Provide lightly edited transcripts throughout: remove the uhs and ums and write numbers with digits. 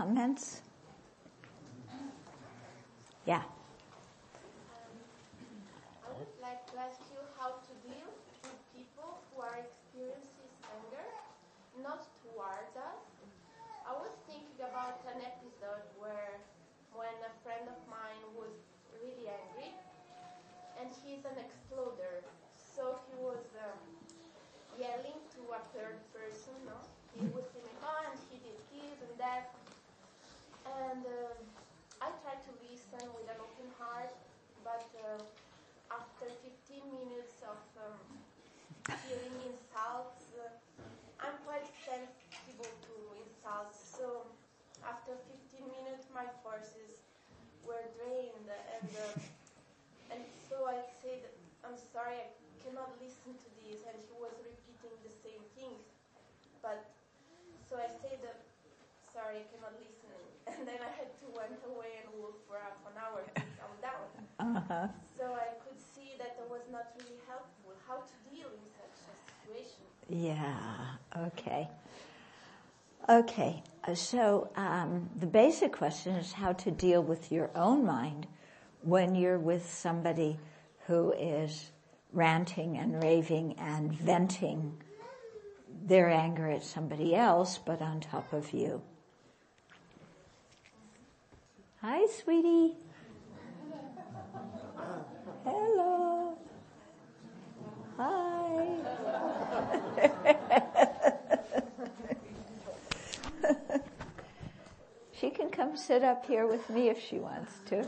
comments? Yeah. I would like to ask you how to deal with people who are experiencing anger, not towards us. I was thinking about an episode when a friend of mine was really angry, and he's an exploder. So he was yelling to a third person, no? He was saying, oh, and he did this and that. And I tried to listen with an open heart, but after 15 minutes of hearing insults, I'm quite sensible to insults. So after 15 minutes, my forces were drained, and so I said, I'm sorry, I cannot listen to this, and he was repeating the same things. But so I said, sorry, I cannot listen, and then I had to went away and walk for half an hour to calm down. Uh-huh. So I could see that it was not really helpful. How to deal in such a situation? Yeah, okay. Okay, so the basic question is how to deal with your own mind when you're with somebody who is ranting and raving and venting their anger at somebody else, but on top of you. Hi, sweetie. Hello. Hi. She can come sit up here with me if she wants to.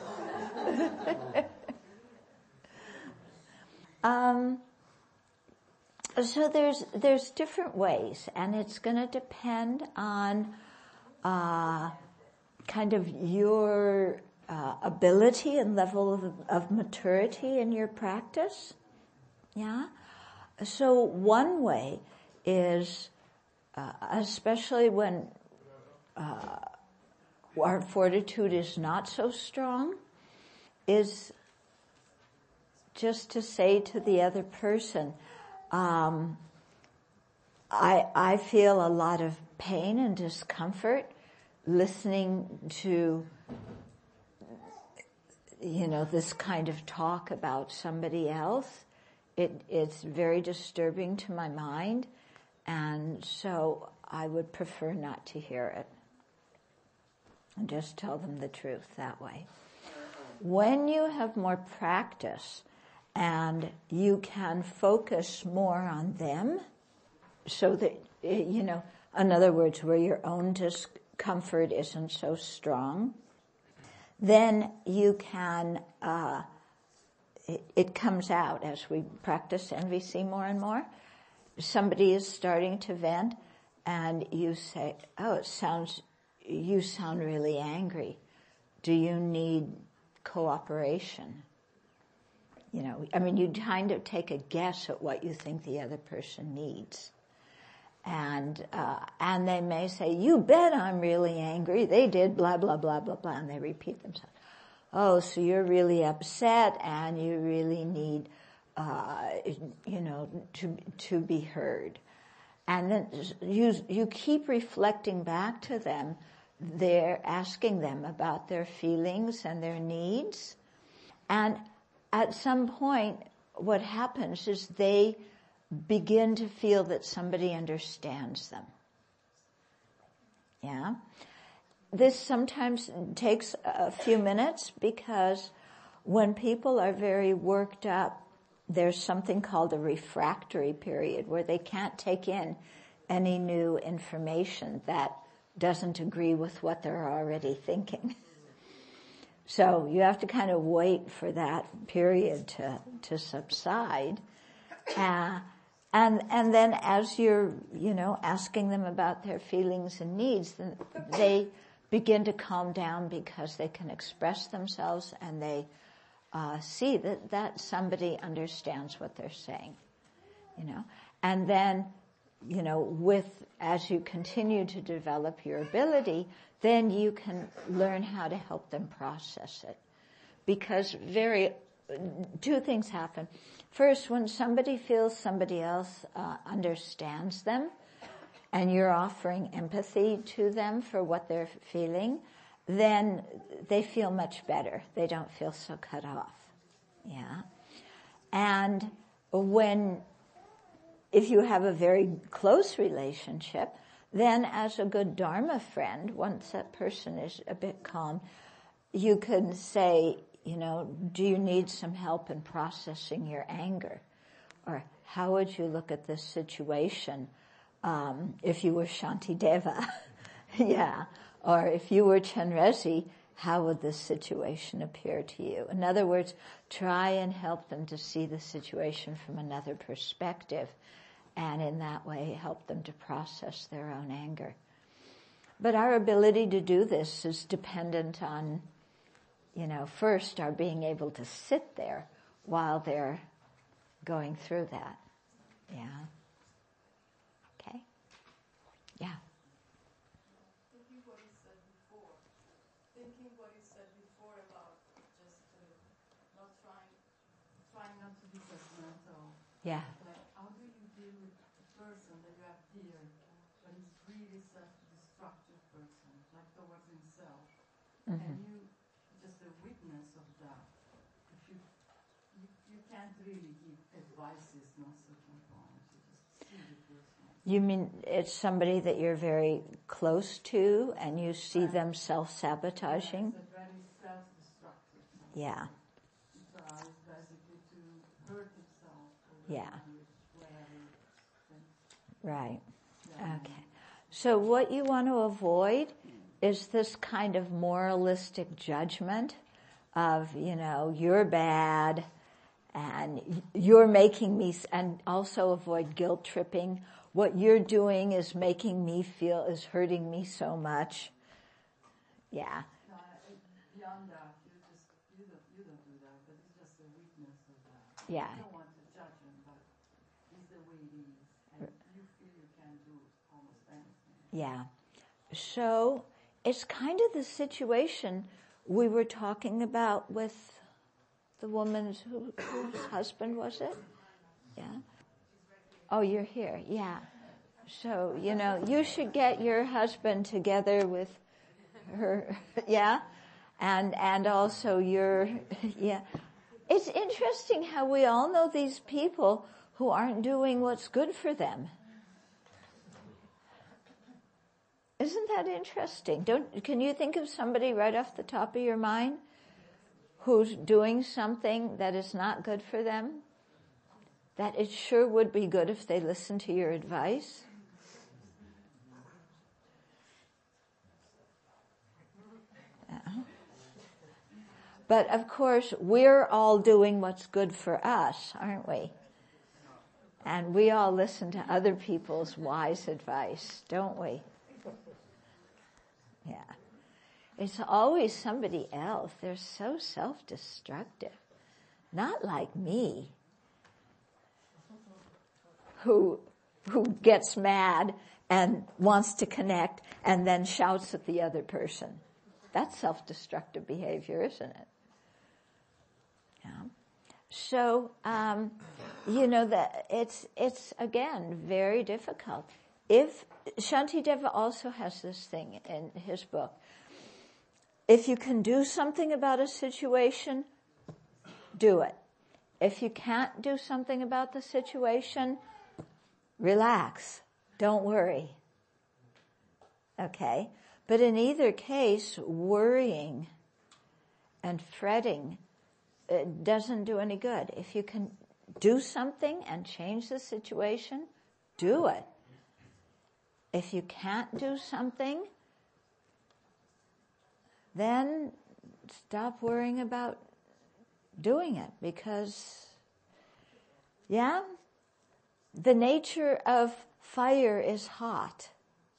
So there's different ways, and it's going to depend on kind of your ability and level of maturity in your practice. Yeah. So one way is, especially when our fortitude is not so strong, is just to say to the other person, I feel a lot of pain and discomfort listening to, this kind of talk about somebody else. It's very disturbing to my mind, and so I would prefer not to hear it. And just tell them the truth that way. When you have more practice and you can focus more on them, so that, in other words, where your own discomfort isn't so strong, then you can, it comes out as we practice NVC more and more. Somebody is starting to vent and you say, oh, you sound really angry. Do you need cooperation? You kind of take a guess at what you think the other person needs. And they may say, you bet I'm really angry. They did blah, blah, blah, blah, blah. And they repeat themselves. Oh, so you're really upset and you really need, to be heard. And then you keep reflecting back to them. They're asking them about their feelings and their needs. And at some point, what happens is they begin to feel that somebody understands them. Yeah? This sometimes takes a few minutes because when people are very worked up, there's something called a refractory period where they can't take in any new information that doesn't agree with what they're already thinking. So you have to kind of wait for that period to subside. And then as you're, asking them about their feelings and needs, then they begin to calm down because they can express themselves and they see that somebody understands what they're saying, And then, as you continue to develop your ability, then you can learn how to help them process it. Because two things happen. First, when somebody feels somebody else understands them, and you're offering empathy to them for what they're feeling, then they feel much better. They don't feel so cut off. Yeah. And if you have a very close relationship, then as a good Dharma friend, once that person is a bit calm, you can say, do you need some help in processing your anger? Or how would you look at this situation if you were Shantideva? Yeah. Or if you were Chenrezig, how would this situation appear to you? In other words, try and help them to see the situation from another perspective, and in that way help them to process their own anger. But our ability to do this is dependent on, first our being able to sit there while they're going through that. Yeah. Okay? Yeah. Thinking what you said before about just not trying not to be judgmental. Yeah. Like, how do you deal with a person that you have here, but he's really self-destructive person, like towards himself, and you just a witness of that. If you can't really give advices, not certain points. You just see the person. You mean it's somebody that you're very close to and you see them self-sabotaging? It's very self-destructive. Yeah. He tries basically to hurt himself. Yeah. Whatever. Right. Okay. So what you want to avoid is this kind of moralistic judgment of, you're bad and you're making me, and also avoid guilt tripping. What you're doing is making me feel, is hurting me so much. Yeah. No, beyond that, you don't do that, but it's just a weakness of that. Yeah. You don't want to judge him, but it's the way it is, and you feel you can do almost anything. Yeah. So it's kind of the situation we were talking about with the woman whose husband was it? Yeah. Oh, you're here. Yeah. So, you should get your husband together with her. Yeah. And also yeah. It's interesting how we all know these people who aren't doing what's good for them. Isn't that interesting? Can you think of somebody right off the top of your mind who's doing something that is not good for them? That it sure would be good if they listened to your advice? But of course, we're all doing what's good for us, aren't we? And we all listen to other people's wise advice, don't we? Yeah. It's always somebody else. They're so self-destructive. Not like me, who gets mad and wants to connect and then shouts at the other person. That's self-destructive behavior, isn't it? Yeah. So, that it's again very difficult. If Shantideva also has this thing in his book, if you can do something about a situation, do it. If you can't do something about the situation, relax. Don't worry. Okay? But in either case, worrying and fretting doesn't do any good. If you can do something and change the situation, do it. If you can't do something, then stop worrying about doing it, because, the nature of fire is hot.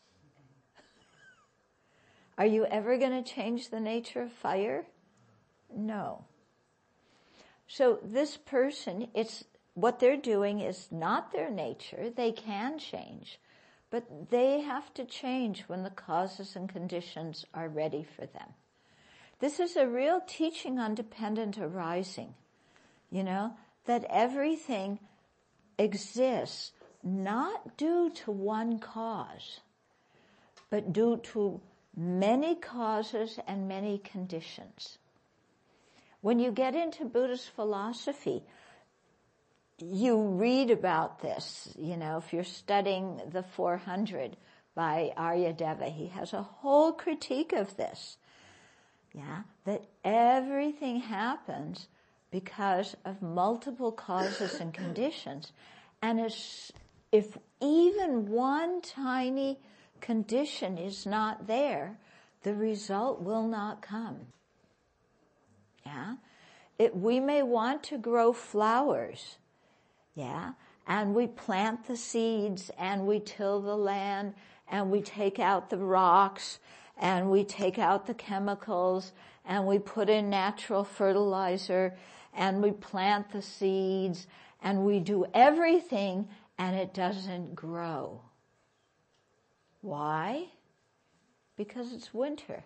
Are you ever going to change the nature of fire? No. So this person, what they're doing is not their nature. They can change, but they have to change when the causes and conditions are ready for them. This is a real teaching on dependent arising, that everything exists not due to one cause, but due to many causes and many conditions. When you get into Buddhist philosophy, you read about this. If you're studying the 400 by Aryadeva, he has a whole critique of this. That everything happens because of multiple causes and conditions. And if even one tiny condition is not there, the result will not come. We may want to grow flowers, and we plant the seeds, and we till the land, and we take out the rocks, and we take out the chemicals, and we put in natural fertilizer, and we plant the seeds, and we do everything, and it doesn't grow. Why? Because it's winter.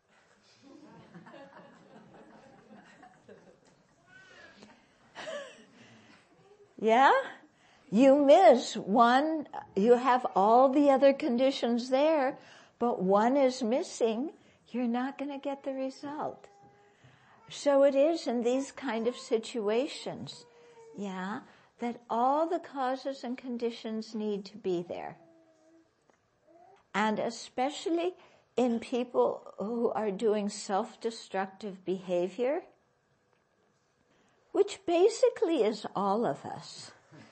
You miss one, you have all the other conditions there, but one is missing, you're not going to get the result. So it is in these kind of situations, that all the causes and conditions need to be there. And especially in people who are doing self-destructive behavior, which basically is all of us.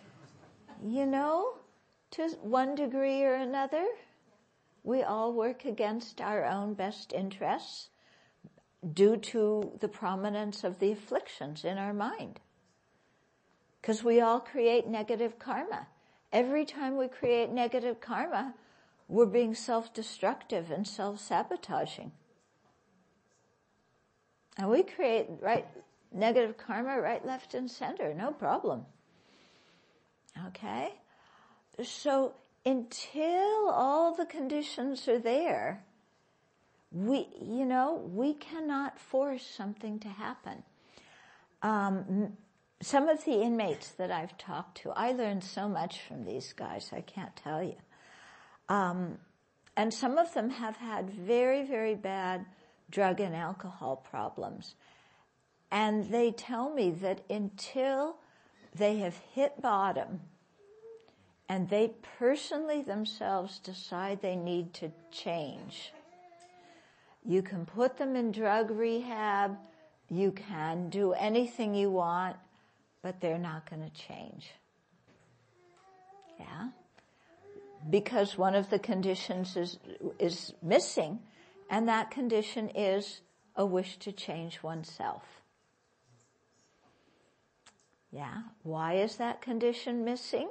To one degree or another, we all work against our own best interests due to the prominence of the afflictions in our mind. Because we all create negative karma. Every time we create negative karma, we're being self-destructive and self-sabotaging. And we create negative karma right, left, and center, no problem. Okay? So until all the conditions are there, we cannot force something to happen. Some of the inmates that I've talked to, I learned so much from these guys, I can't tell you. And some of them have had very, very bad drug and alcohol problems. And they tell me that until they have hit bottom and they personally themselves decide they need to change, you can put them in drug rehab, you can do anything you want, but they're not going to change. Because one of the conditions is missing, and that condition is a wish to change oneself. Why is that condition missing?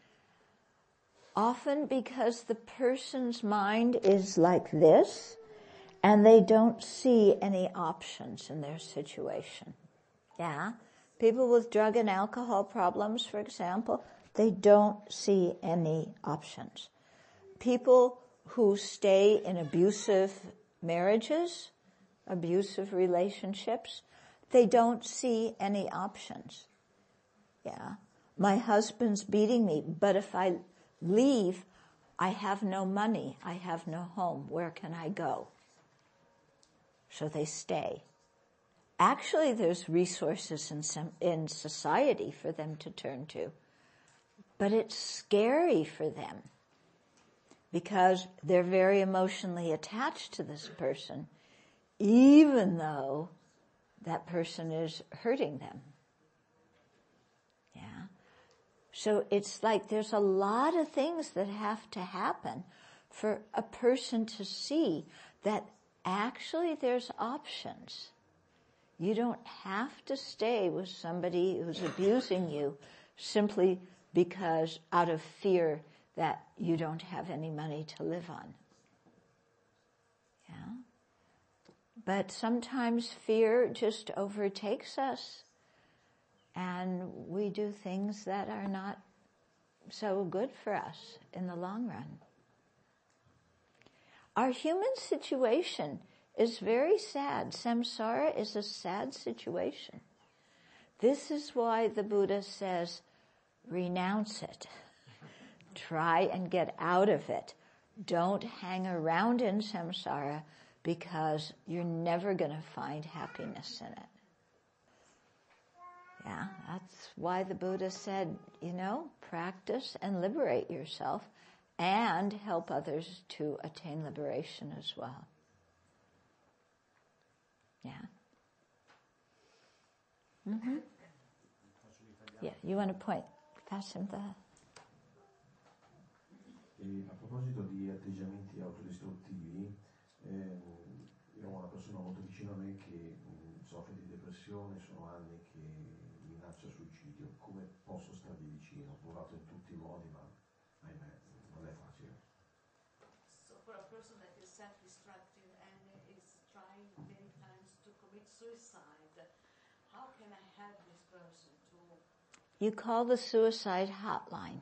Often because the person's mind is like this, and they don't see any options in their situation. People with drug and alcohol problems, for example, they don't see any options. People who stay in abusive marriages, abusive relationships, they don't see any options. My husband's beating me, but if I leave, I have no money, I have no home, where can I go? So they stay. Actually, there's resources in society for them to turn to, but it's scary for them because they're very emotionally attached to this person, even though that person is hurting them. So it's like there's a lot of things that have to happen for a person to see that actually there's options. You don't have to stay with somebody who's abusing you simply because out of fear that you don't have any money to live on. But sometimes fear just overtakes us and we do things that are not so good for us in the long run. Our human situation is very sad. Samsara is a sad situation. This is why the Buddha says, renounce it. Try and get out of it. Don't hang around in samsara because you're never going to find happiness in it. Yeah, that's why the Buddha said, practice and liberate yourself and help others to attain liberation as well. Yeah. Mm-hmm. Yeah, you want to point? Pass him the... A proposito di atteggiamenti autodistruttivi, io ho una persona molto vicino a me che soffre di depressione, sono anni che minaccia suicidio. Come posso stargli vicino? Ho provato in tutti i modi, ma ahimè non è facile. So for a person that is self-destructive and is trying many times to commit suicide, how can I help this person to... You call the suicide hotline.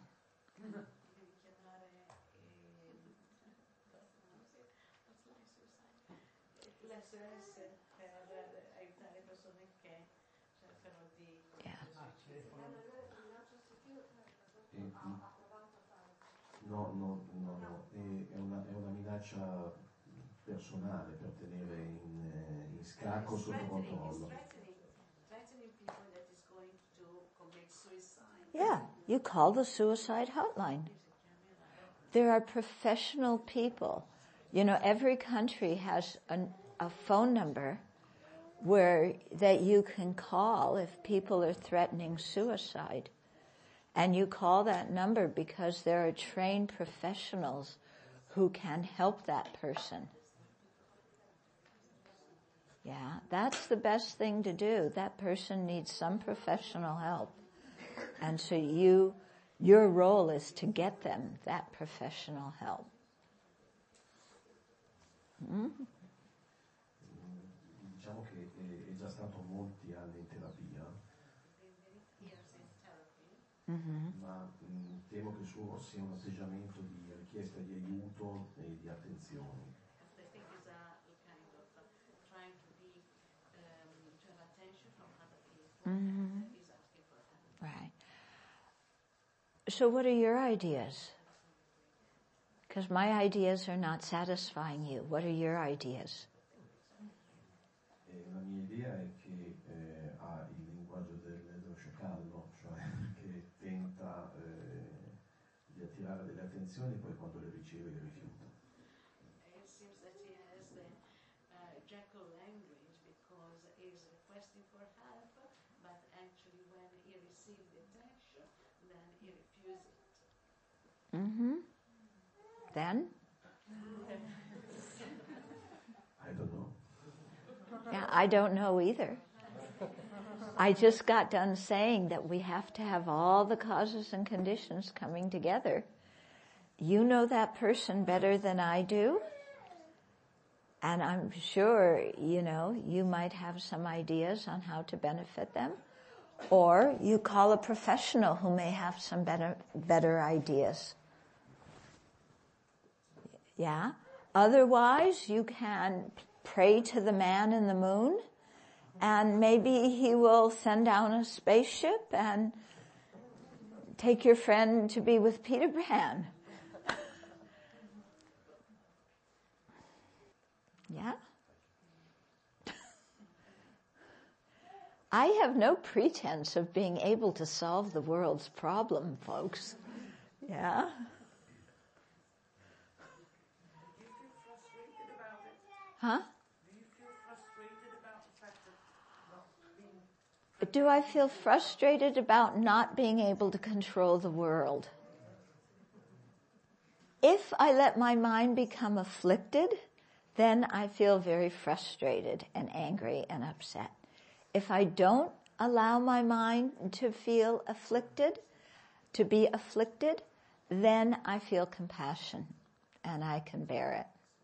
No, è una minaccia personale per tenere in scacco sotto controllo. Threatening people that is going to commit suicide. Yeah, you call the suicide hotline. There are professional people. Every country has a phone number that you can call if people are threatening suicide. And you call that number because there are trained professionals who can help that person. Yeah, that's the best thing to do. That person needs some professional help. And so your role is to get them that professional help. Diciamo che è già stato molti anni in terapia, ma temo che il suo sia un atteggiamento di richiesta di aiuto e di attenzione. I think it's a kind of trying to have attention from other people. He's asking for help. Right. So what are your ideas? Because my ideas are not satisfying you. What are your ideas? La mia idea è che ha il linguaggio dello sciacallo, cioè che tenta di attirare delle attenzioni e poi quando le riceve le rifiuta. It seems that he has the jackal language because he's requesting for help, but actually when he receives the attention, then he refuses it. Then? I don't know. Yeah, I don't know either. I just got done saying that we have to have all the causes and conditions coming together. You know that person better than I do. And I'm sure, you might have some ideas on how to benefit them. Or you call a professional who may have some better ideas. Yeah? Otherwise, you can pray to the man in the moon, and maybe he will send down a spaceship and take your friend to be with Peter Pan. Yeah? I have no pretense of being able to solve the world's problem, folks. Yeah? Do you feel frustrated about it? Huh? Do you feel frustrated about the fact of not being... Do I feel frustrated about not being able to control the world? If I let my mind become afflicted, then I feel very frustrated and angry and upset. If I don't allow my mind to feel afflicted, to be afflicted, then I feel compassion and I can bear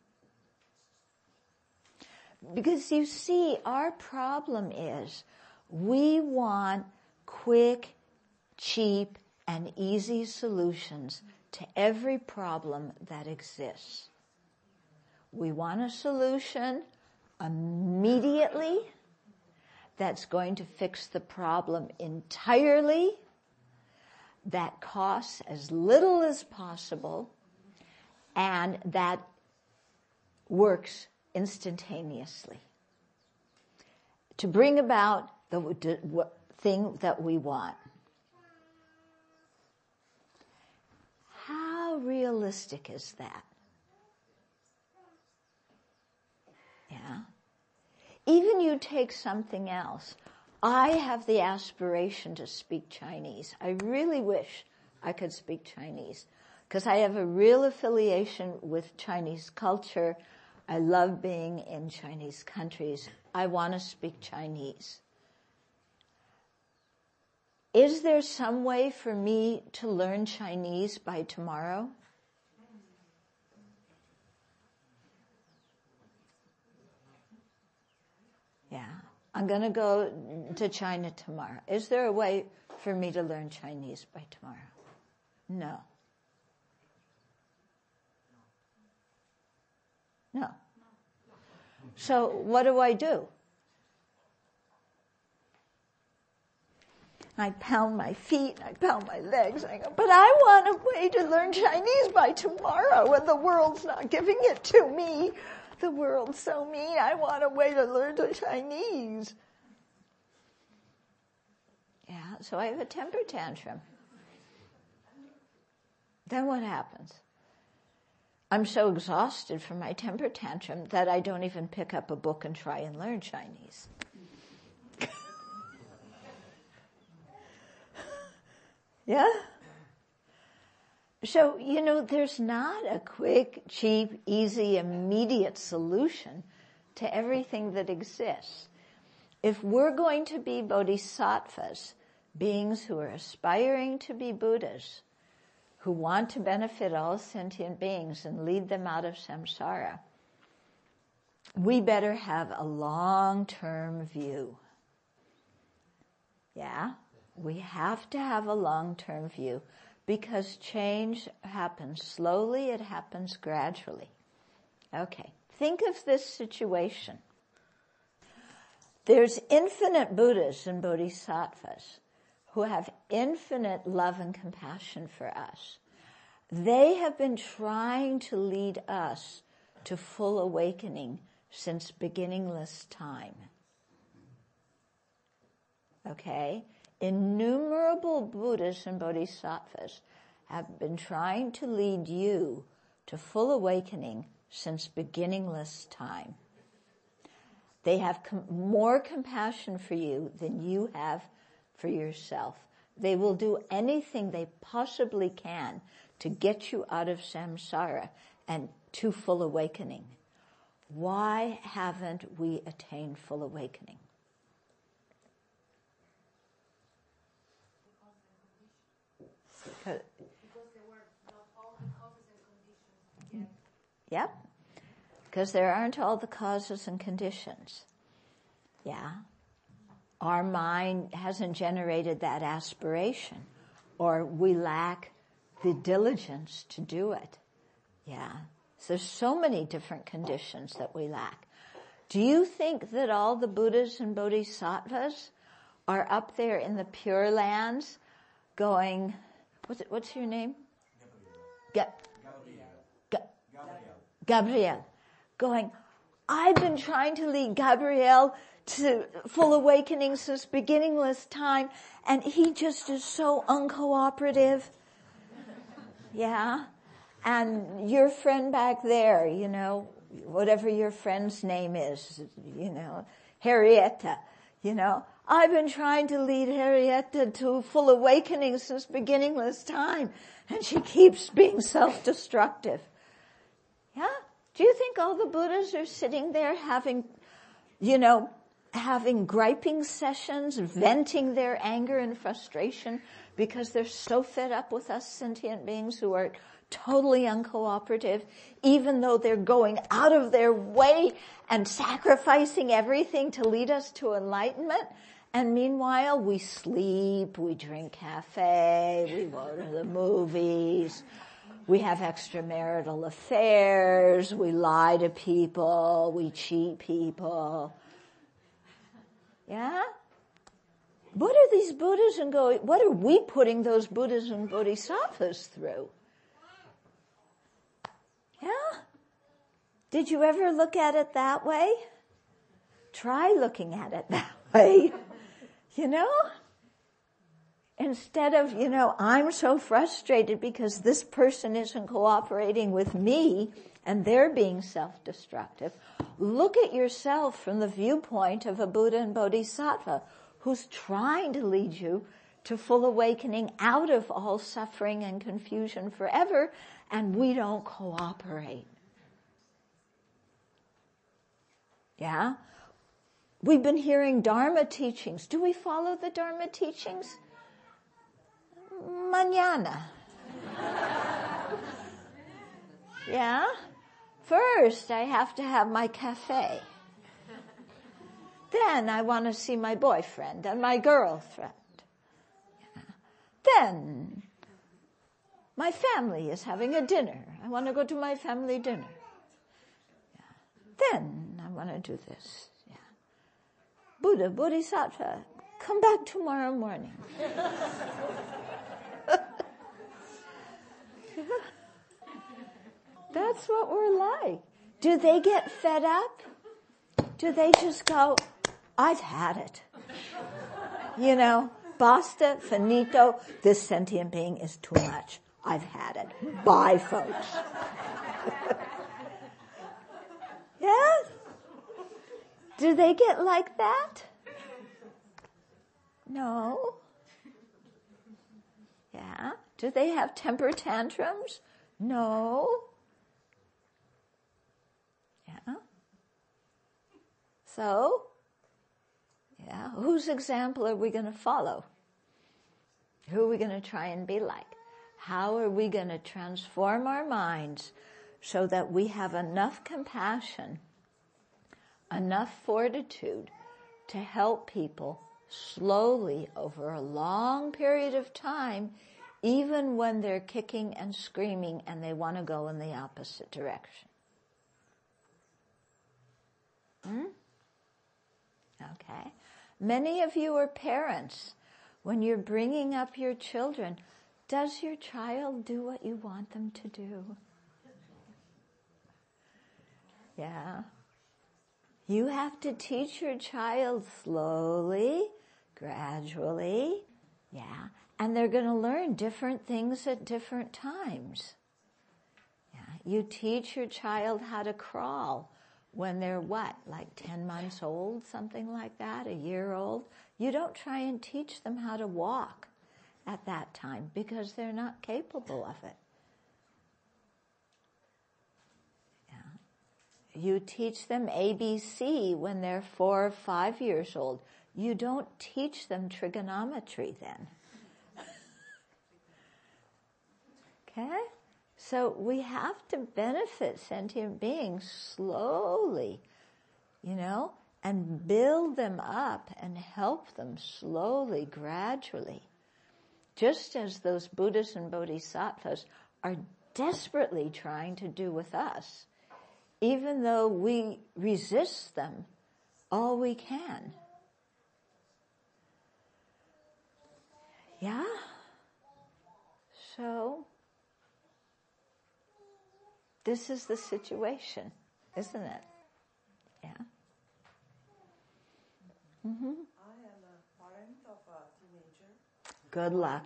it. Because you see, our problem is we want quick, cheap, and easy solutions to every problem that exists. We want a solution immediately that's going to fix the problem entirely, that costs as little as possible and that works instantaneously to bring about the thing that we want. How realistic is that? Yeah. Even you take something else. I have the aspiration to speak Chinese. I really wish I could speak Chinese because I have a real affiliation with Chinese culture. I love being in Chinese countries. I want to speak Chinese. Is there some way for me to learn Chinese by tomorrow? Yeah. I'm going to go to China tomorrow. Is there a way for me to learn Chinese by tomorrow? No. No. So what do? I pound my feet, I pound my legs, I go, but I want a way to learn Chinese by tomorrow, and the world's not giving it to me. The world's so mean, I want a way to learn the Chinese. Yeah, so I have a temper tantrum. Then what happens? I'm so exhausted from my temper tantrum that I don't even pick up a book and try and learn Chinese. Yeah? So, there's not a quick, cheap, easy, immediate solution to everything that exists. If we're going to be bodhisattvas, beings who are aspiring to be Buddhas, who want to benefit all sentient beings and lead them out of samsara, we better have a long-term view. Yeah? We have to have a long-term view because change happens slowly, it happens gradually. Okay, think of this situation. There's infinite Buddhas and Bodhisattvas who have infinite love and compassion for us. They have been trying to lead us to full awakening since beginningless time. Okay? Innumerable Buddhas and Bodhisattvas have been trying to lead you to full awakening since beginningless time. They have more compassion for you than you have for yourself. They will do anything they possibly can to get you out of samsara and to full awakening. Why haven't we attained full awakening? Because there were not all the causes and conditions. Yep. Because there aren't all the causes and conditions. Yeah. Our mind hasn't generated that aspiration, or we lack the diligence to do it. Yeah. So there's so many different conditions that we lack. Do you think that all the Buddhas and Bodhisattvas are up there in the Pure Lands going, what's your name? Gabriel. Going, I've been trying to lead Gabriel to full awakening since beginningless time, and he just is so uncooperative. Yeah? And your friend back there, whatever your friend's name is, Harrietta, I've been trying to lead Harrietta to full awakening since beginningless time, and she keeps being self-destructive. Yeah? Do you think all the Buddhas are sitting there having griping sessions, venting their anger and frustration because they're so fed up with us sentient beings who are totally uncooperative, even though they're going out of their way and sacrificing everything to lead us to enlightenment? And meanwhile, we sleep, we drink cafe, we go to the movies, we have extramarital affairs, we lie to people, we cheat people. Yeah? what are these Buddhas and what are we putting those Buddhas and Bodhisattvas through? Yeah? Did you ever look at it that way? Try looking at it that way. Instead of, I'm so frustrated because this person isn't cooperating with me and they're being self-destructive. Look at yourself from the viewpoint of a Buddha and Bodhisattva who's trying to lead you to full awakening out of all suffering and confusion forever, and we don't cooperate. Yeah? We've been hearing Dharma teachings. Do we follow the Dharma teachings? Mañana. Yeah? First, I have to have my cafe. Then I want to see my boyfriend and my girlfriend. Yeah. Then my family is having a dinner. I want to go to my family dinner. Yeah. Then I want to do this. Yeah. Buddha, Bodhisattva, come back tomorrow morning. That's what we're like. Do they get fed up? Do they just go, I've had it. Basta, finito, this sentient being is too much. I've had it. Bye, folks. Yes? Do they get like that? No. Yeah. Do they have temper tantrums? No. Yeah. So, yeah, whose example are we going to follow? Who are we going to try and be like? How are we going to transform our minds so that we have enough compassion, enough fortitude to help people slowly over a long period of time, even when they're kicking and screaming and they want to go in the opposite direction? Okay. Many of you are parents. When you're bringing up your children, does your child do what you want them to do? Yeah. You have to teach your child slowly, gradually. Yeah. And they're going to learn different things at different times. Yeah. You teach your child how to crawl when they're like 10 months old, something like that, a year old. You don't try and teach them how to walk at that time because they're not capable of it. Yeah. You teach them ABC when they're 4 or 5 years old. You don't teach them trigonometry then. Okay? So we have to benefit sentient beings slowly, and build them up and help them slowly, gradually. Just as those Buddhas and Bodhisattvas are desperately trying to do with us, even though we resist them all we can. Yeah? So, this is the situation, isn't it? Yeah. Mm-hmm. I am a parent of a teenager. Good luck.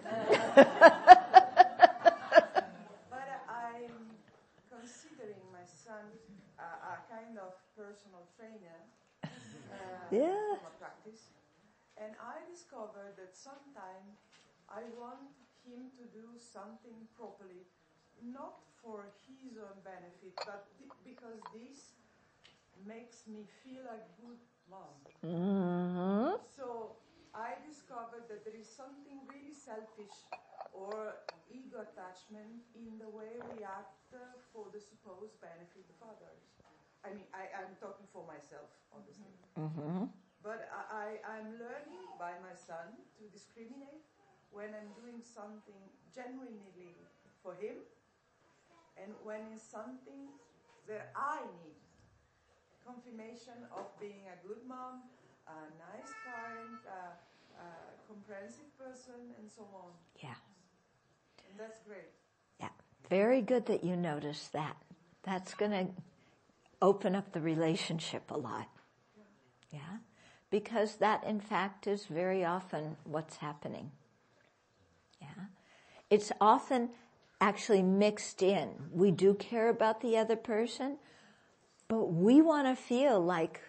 But I'm considering my son a kind of personal trainer Yeah. from a practice. And I discovered that sometimes I want him to do something properly, not for his own benefit, but because this makes me feel a good mom. Mm-hmm. So I discovered that there is something really selfish or ego attachment in the way we act for the supposed benefit of others. I mean, I'm talking for myself, obviously. Mm-hmm. But I'm learning by my son to discriminate when I'm doing something genuinely for him and when it's something that I need. Confirmation of being a good mom, a nice parent, comprehensive person, and so on. Yeah. And that's great. Yeah. Very good that you noticed that. That's going to open up the relationship a lot. Yeah. Because that, in fact, is very often what's happening. Yeah. It's often actually mixed in. We do care about the other person, but we want to feel like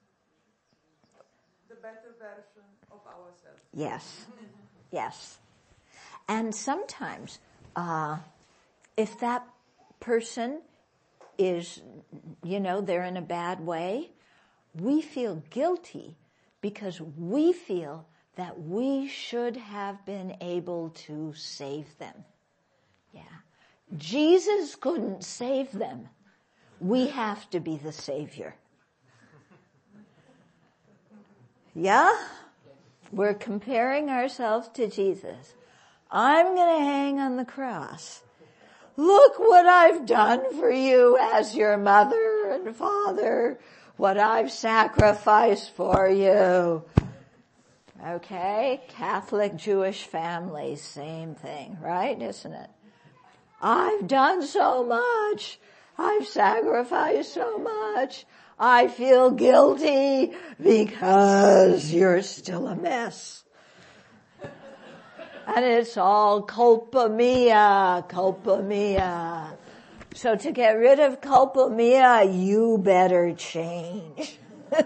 the better version of ourselves. Yes. Yes. And sometimes, if that person is, they're in a bad way, we feel guilty because we feel that we should have been able to save them. Yeah. Jesus couldn't save them. We have to be the Savior. Yeah? We're comparing ourselves to Jesus. I'm going to hang on the cross. Look what I've done for you as your mother and father, what I've sacrificed for you. Okay? Catholic Jewish families, same thing, right? Isn't it? I've done so much. I've sacrificed so much. I feel guilty because you're still a mess. And it's all culpa mia, culpa mia. So to get rid of culpa mia, you better change.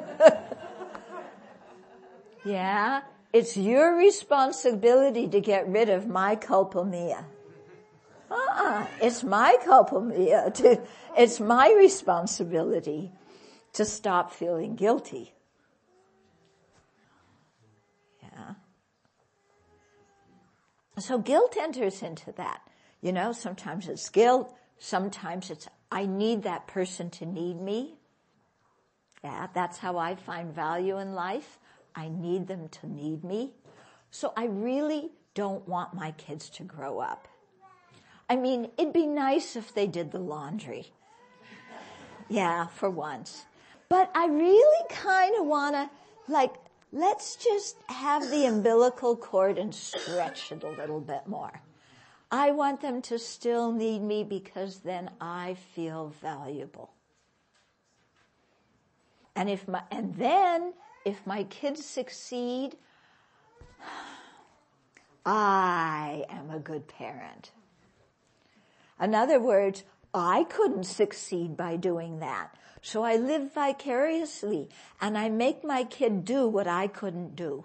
Yeah? It's your responsibility to get rid of my culpa mia. It's my culpa mia. It's my responsibility to stop feeling guilty. Yeah. So guilt enters into that. Sometimes it's guilt. Sometimes it's, I need that person to need me. Yeah, that's how I find value in life. I need them to need me. So I really don't want my kids to grow up. I mean, it'd be nice if they did the laundry. Yeah, for once. But I really kind of want to, let's just have the umbilical cord and stretch it a little bit more. I want them to still need me because then I feel valuable. And if my kids succeed, I am a good parent. In other words, I couldn't succeed by doing that. So I live vicariously and I make my kid do what I couldn't do.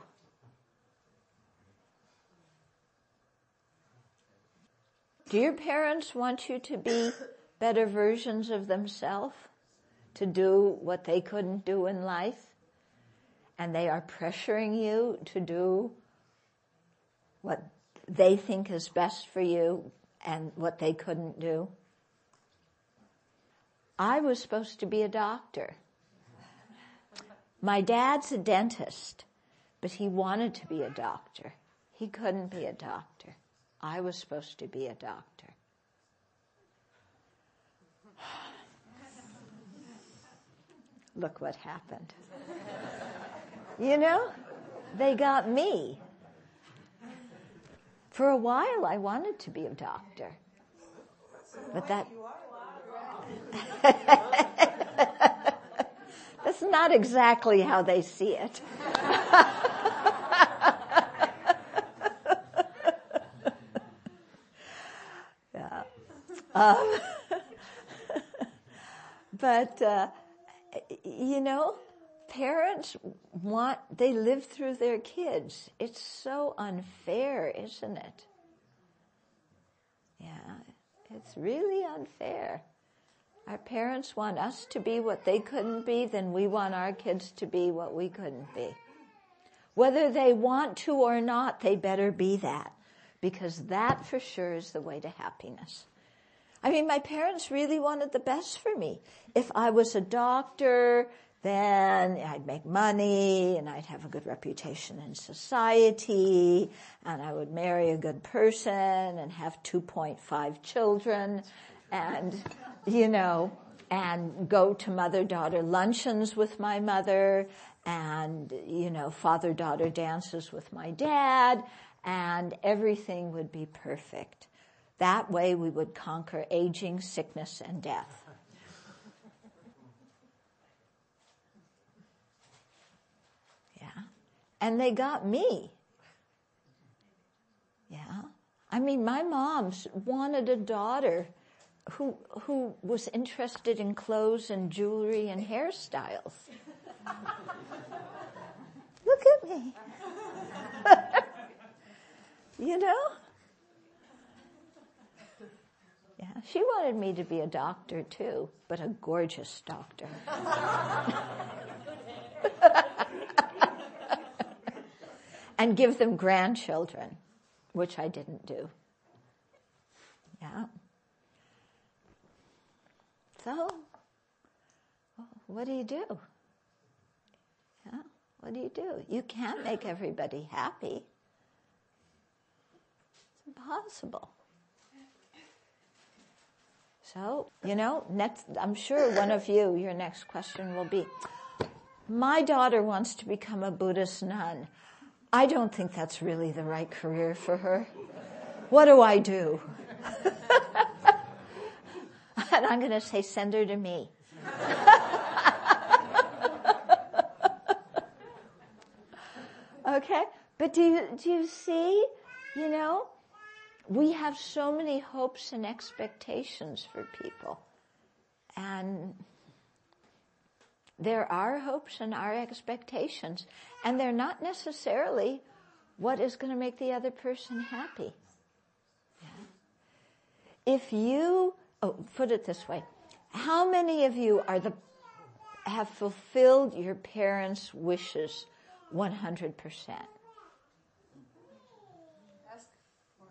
Do your parents want you to be better versions of themselves? To do what they couldn't do in life? And they are pressuring you to do what they think is best for you and what they couldn't do? I was supposed to be a doctor. My dad's a dentist, but he wanted to be a doctor. He couldn't be a doctor. I was supposed to be a doctor. Look what happened. They got me. For a while, I wanted to be a doctor. But that's not exactly how they see it. Yeah. But, parents they live through their kids. It's so unfair, isn't it? Yeah, it's really unfair. Our parents want us to be what they couldn't be, then we want our kids to be what we couldn't be. Whether they want to or not, they better be that, because that for sure is the way to happiness. I mean, my parents really wanted the best for me. If I was a doctor, then I'd make money and I'd have a good reputation in society and I would marry a good person and have 2.5 children and, and go to mother-daughter luncheons with my mother, and, father-daughter dances with my dad, and everything would be perfect. That way we would conquer aging, sickness, and death. Yeah. And they got me. Yeah. I mean, my mom wanted a daughter who was interested in clothes and jewelry and hairstyles. Look at me. Yeah, she wanted me to be a doctor too, but a gorgeous doctor. And give them grandchildren, which I didn't do. Yeah. So, what do you do? Yeah, what do you do? You can't make everybody happy. It's impossible. So, next, I'm sure one of you, your next question will be, my daughter wants to become a Buddhist nun. I don't think that's really the right career for her. What do I do? And I'm going to say, send her to me. Okay? But do you see, we have so many hopes and expectations for people. And there are hopes and our expectations. And they're not necessarily what is going to make the other person happy. Yeah. Put it this way. How many of you have fulfilled your parents' wishes 100%? Ask for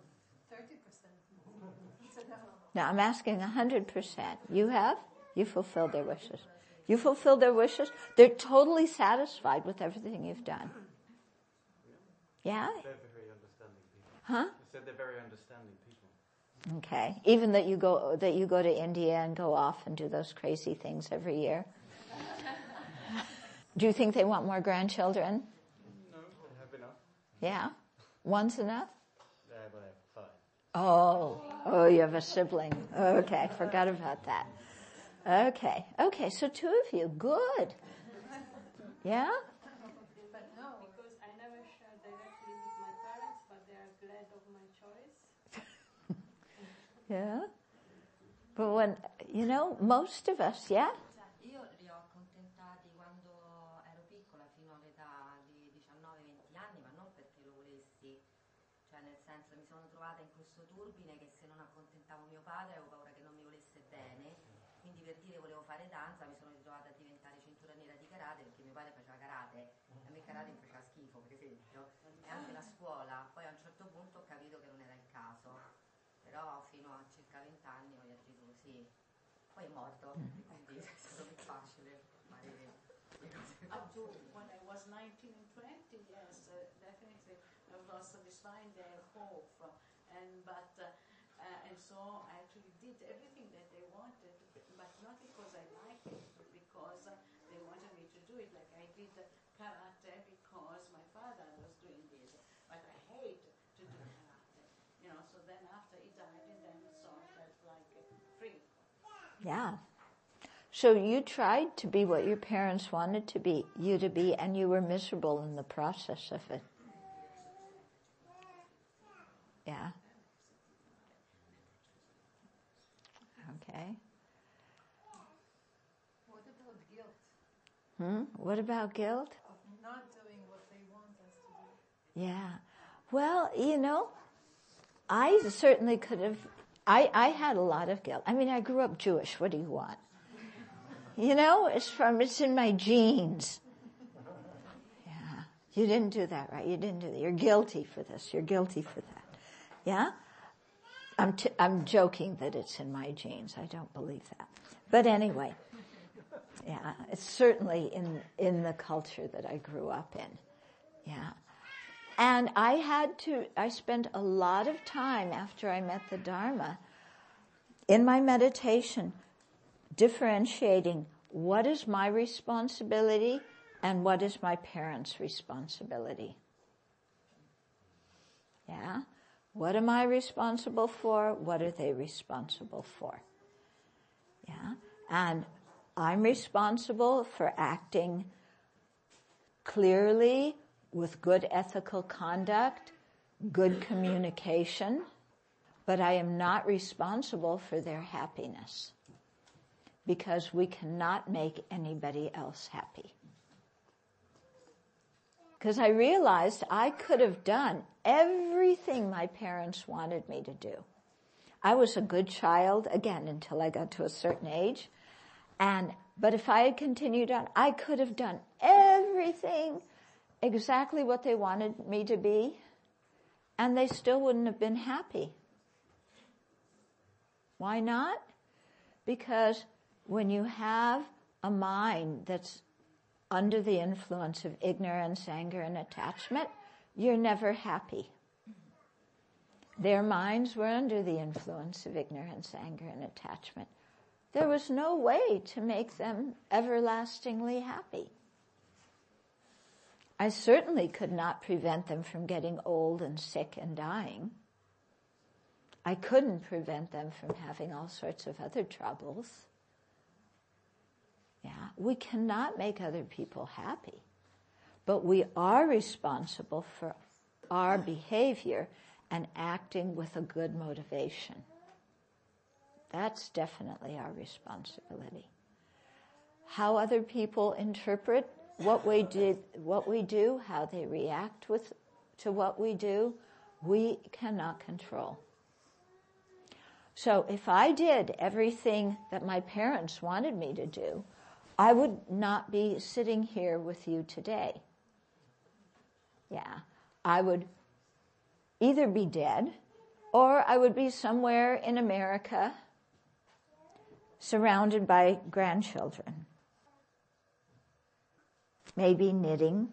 30%. Now, I'm asking 100%. You have? You fulfilled their wishes. You fulfilled their wishes? They're totally satisfied with everything you've done. Yeah? They're very understanding people. Huh? I said they're very understanding people. Okay. Even that you go to India and go off and do those crazy things every year. Do you think they want more grandchildren? No, they have enough. Yeah? One's enough? Yeah, but I have 5. Oh, you have a sibling. Okay, forgot about that. Okay, so 2 of you. Good. Yeah? But no. Because I never shared directly with my parents, but they are glad of my choice. Yeah? But when, most of us, yeah? Io li ho accontentati quando ero piccola fino all'età di 19-20 anni, ma non perché lo volessi, cioè nel senso mi sono trovata in questo turbine che se non accontentavo mio padre avevo paura che non mi volesse bene, quindi per dire volevo fare danza mi sono ritrovata a diventare cintura nera di karate perché mio padre faceva karate, a me karate mi faceva schifo per esempio, e anche la scuola, poi a un certo punto ho capito che non era il caso, però fino a circa 20 anni ho reagito così. Poi è morto, quindi è stato più facile fare le cose. Up to when I was 19 and 20, yes, definitely I was satisfying their hope, and so I actually did everything that they wanted, but not because I liked it, but because they wanted me to do it. Like I did karate because my father was doing this, but I hate to do karate, So then after he died, and then so I felt like free. Yeah. So you tried to be what your parents wanted you to be, and you were miserable in the process of it. Yeah. Okay. What about guilt? What about guilt? Of not doing what they want us to do. Yeah. Well, I certainly could have, I had a lot of guilt. I mean, I grew up Jewish. What do you want? It's in my genes. Yeah. You didn't do that, right? You didn't do that. You're guilty for this. You're guilty for that. Yeah? I'm joking that it's in my genes. I don't believe that. But anyway, yeah, it's certainly in the culture that I grew up in. Yeah. And I spent a lot of time after I met the Dharma in my meditation differentiating what is my responsibility and what is my parents' responsibility. Yeah? What am I responsible for? What are they responsible for? Yeah? And I'm responsible for acting clearly with good ethical conduct, good communication, but I am not responsible for their happiness because we cannot make anybody else happy. Because I realized I could have done everything my parents wanted me to do. I was a good child, again, until I got to a certain age. But if I had continued on, I could have done everything exactly what they wanted me to be, and they still wouldn't have been happy. Why not? Because when you have a mind that's under the influence of ignorance, anger, and attachment, you're never happy. Their minds were under the influence of ignorance, anger, and attachment. There was no way to make them everlastingly happy. I certainly could not prevent them from getting old and sick and dying. I couldn't prevent them from having all sorts of other troubles. Yeah, we cannot make other people happy, but we are responsible for our behavior and acting with a good motivation. That's definitely our responsibility. How other people interpret what we do, how they react to what we do, we cannot control. So if I did everything that my parents wanted me to do, I would not be sitting here with you today. Yeah, I would either be dead or I would be somewhere in America surrounded by grandchildren. Maybe knitting,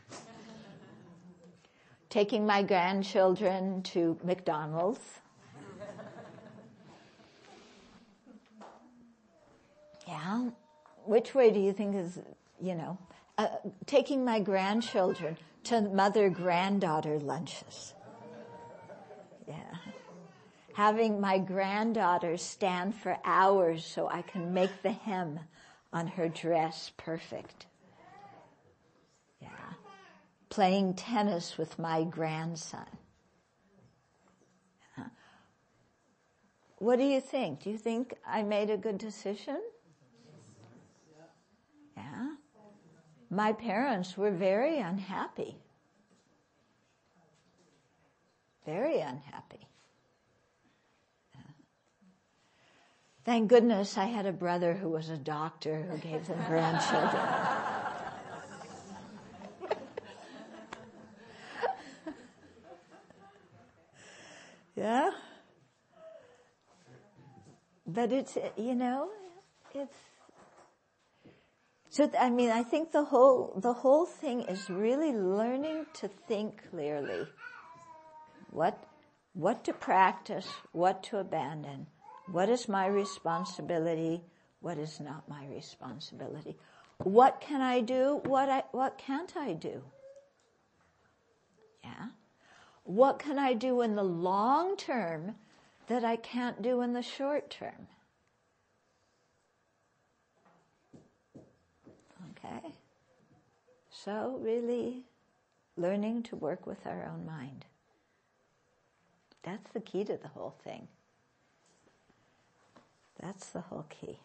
taking my grandchildren to McDonald's. Yeah, which way do you think is, taking my grandchildren to mother-granddaughter lunches. Yeah. Having my granddaughter stand for hours so I can make the hem on her dress perfect. Yeah. Playing tennis with my grandson. Yeah. What do you think? Do you think I made a good decision? Yeah. My parents were very unhappy. Very unhappy. Yeah. Thank goodness I had a brother who was a doctor who gave them grandchildren. Yeah? But it's. So, I think the whole thing is really learning to think clearly. What to practice, what to abandon, what is my responsibility, what is not my responsibility. What can I do, what can't I do? Yeah? What can I do in the long term that I can't do in the short term? Okay? So really learning to work with our own mind. That's the key to the whole thing. That's the whole key.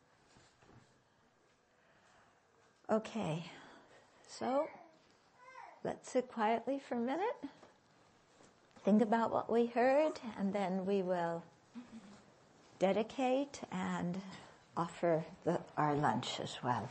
Okay, so let's sit quietly for a minute. Think about what we heard, and then we will dedicate and offer our lunch as well.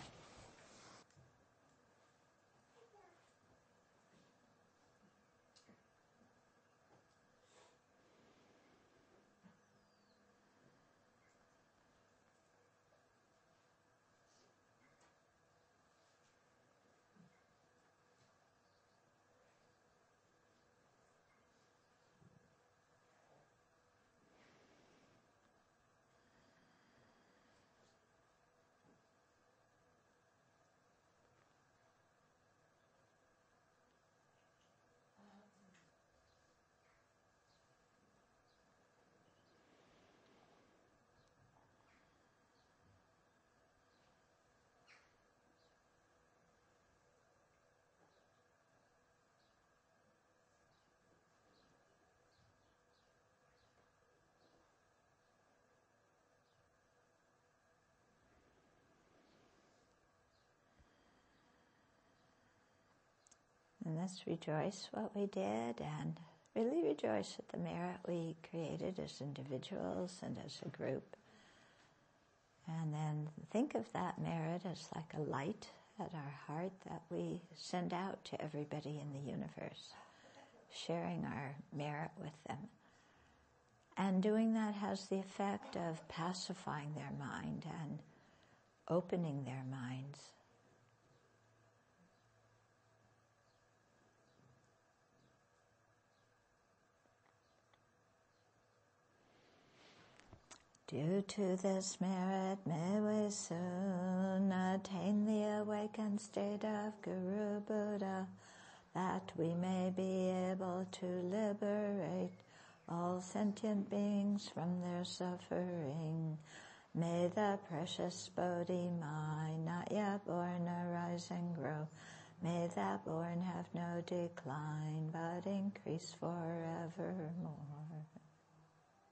And let's rejoice what we did and really rejoice at the merit we created as individuals and as a group. And then think of that merit as like a light at our heart that we send out to everybody in the universe, sharing our merit with them. And doing that has the effect of pacifying their mind and opening their minds. Due to this merit, may we soon attain the awakened state of Guru Buddha, that we may be able to liberate all sentient beings from their suffering. May the precious Bodhi mind, not yet born, arise and grow. May that born have no decline, but increase forevermore.